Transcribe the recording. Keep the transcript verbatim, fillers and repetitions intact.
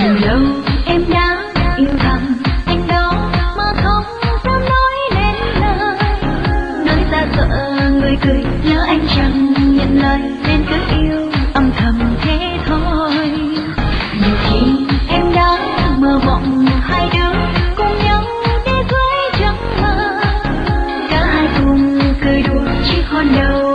từ lâu em đã yêu thầm anh đó mà không dám nói nên lời, nói ra sợ người cười lỡ anh chẳng nhận lời nên cứ yêu âm thầm thế thôi. Nhiều khi em đã mơ mộng hai đứa cùng nhau đi dưới trăng mơ, cả hai cùng cười đùa chiếc hôn đầu